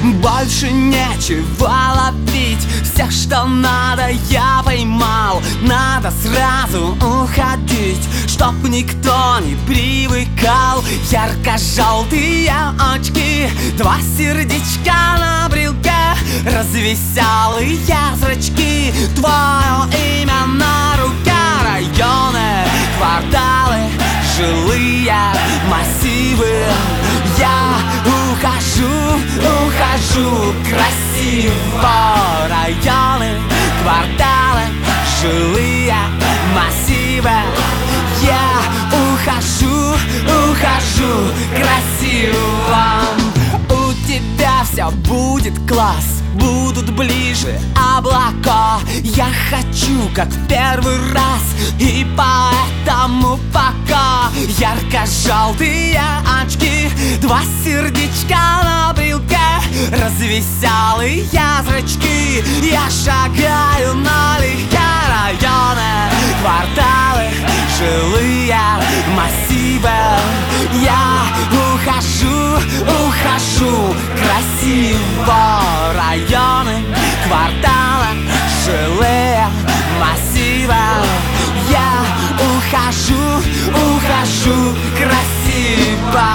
Больше нечего ловить, все, что надо, я поймал. Надо сразу уходить, чтоб никто не привыкал. Ярко-желтые очки, два сердечка на брелке, развеселые зрачки, твое имя на руке. Районы, кварталы, жилые массивы. Я ухожу красиво. Районы, кварталы, жилые массивы. Я ухожу красиво. У тебя все будет класс, будут ближе облака. Я хочу, как в первый раз, и поэтому пока. Ярко-желтые очки, два сердечка на брелке, развеселые зрачки. Я шагаю налегке. Районы, кварталы, жилые массивы. Я ухожу красиво. Районы, кварталы, жилые массивы. Я ухожу красиво.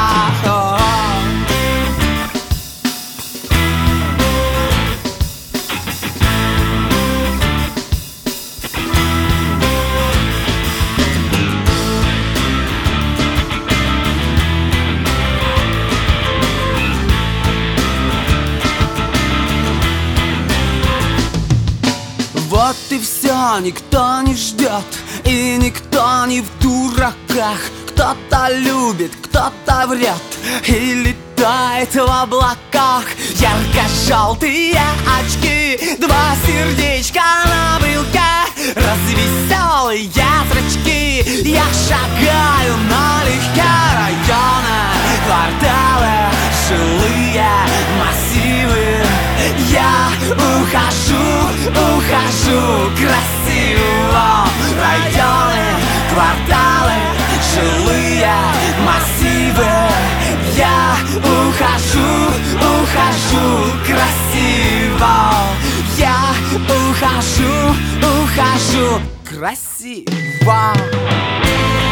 Вот и все, никто не ждет, и никто не в дураках. Кто-то любит, кто-то врет и летает в облаках. Ярко-желтые очки, два сердечка на брелке, развеселые зрачки. Я шагаю налегке. Районы, кварталы, жилые массивы. Я ухожу красиво. Районы, кварталы, жилые массивы. Я ухожу красиво. Я ухожу красиво.